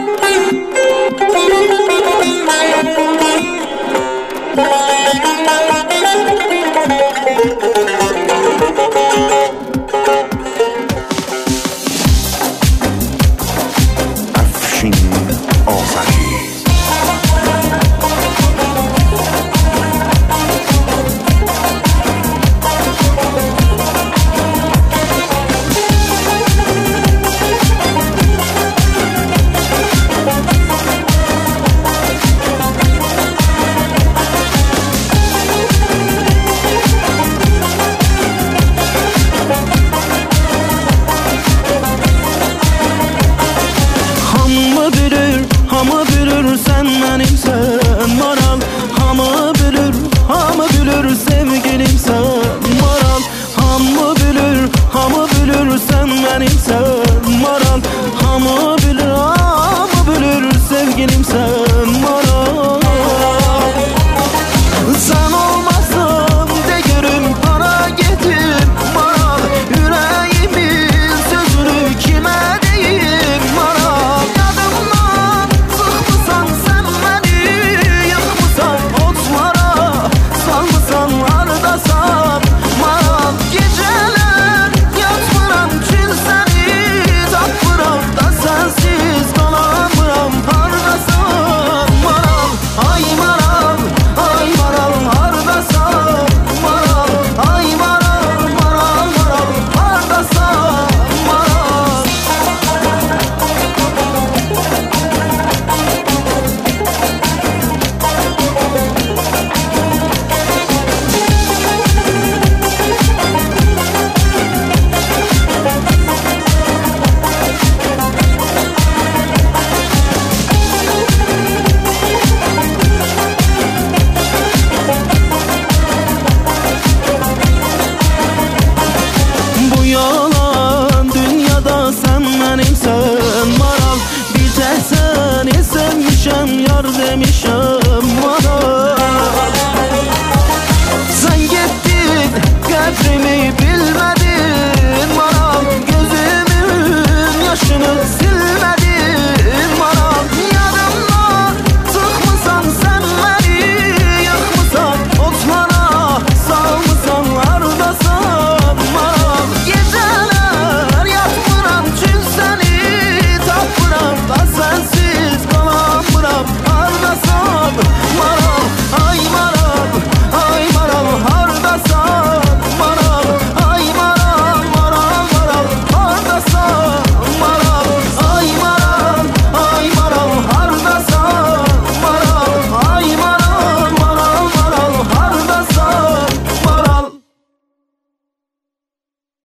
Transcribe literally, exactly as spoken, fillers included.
Afşin Asahi. Hamı bilir sen benimsen maral. Hamı bilir, hamı bilir sevgilimsen maral. Hamı bilir, hamı bilir sen benimsen maral. Hamı bilir, hamı bilir sevgilimsen maral. Sen olmazsan değerim para getir maral. Yüreğimin sözünü kime deyim maral. Yadımdan sıkmışsan sen beni, yıkmışsan otlara, salmışsan ardasan maral. Geceler yatmıram çün seni tapmıram da sensiz kalamıram hardasan maral. Ay maral, ay maral hardasan maral. Ay maral, maral, maral hardasan maral. Bu yalan dünyada sen benimsen maral. Bir tek seni sevmişem yar demişem